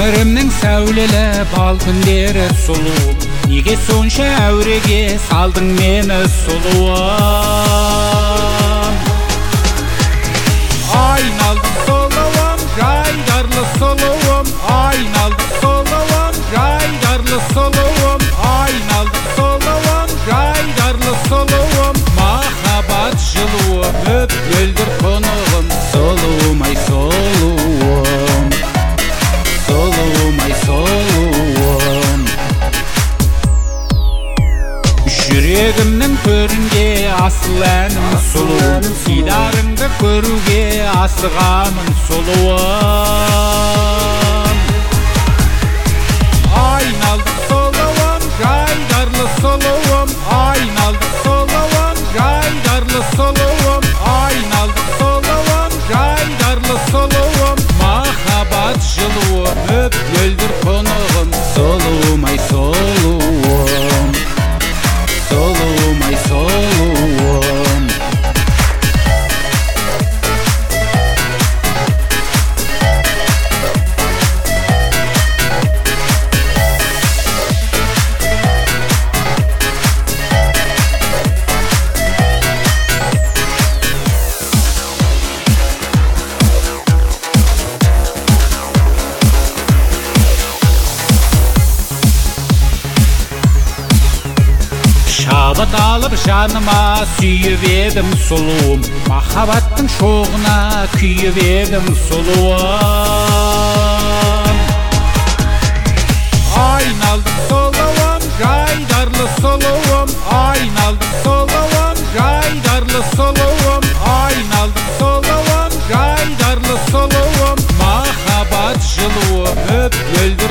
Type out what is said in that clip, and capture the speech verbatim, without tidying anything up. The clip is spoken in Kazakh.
Ömrümnің сәулелі бал күндері сұлуым, неге сонша әуреге салдың мені сұлуым? Айналдым сұлуым, жайдарлы сұлуым, айналдым сұлуым, жайдарлы сұлуым, айналдым сұлуым, жайдарлы сұлуым, махаббат жылуым, өп өлдір қонығым, сұлуым ай сұлуым, сұлуым ай сұлуым. Жүрегімнің төрінде асыл әнім сұлуым, сидарыңды көруге асығамын сұлуым. Айналдым сұлуым, жайдарлы сұлуым, айналдым сұлуым, жайдарлы сұлуым, айналдым сұлуым, жайдарлы сұлуым, махаббат жылуым, өп өлдір қонығым, сұлуым ай сұлуым, сұлуым ай сұлуым. Шабыт алып жаныма сүйіп едім сұлуым, махаббаттың шоғына күйіп едім сұлуым. Айналдым сұлуым, жайдарлы сұлуым, айналдым сұлуым, жайдарлы сұлуым, айналдым сұлуым, жайдарлы сұлуым, махаббат жылуым, өп өлдір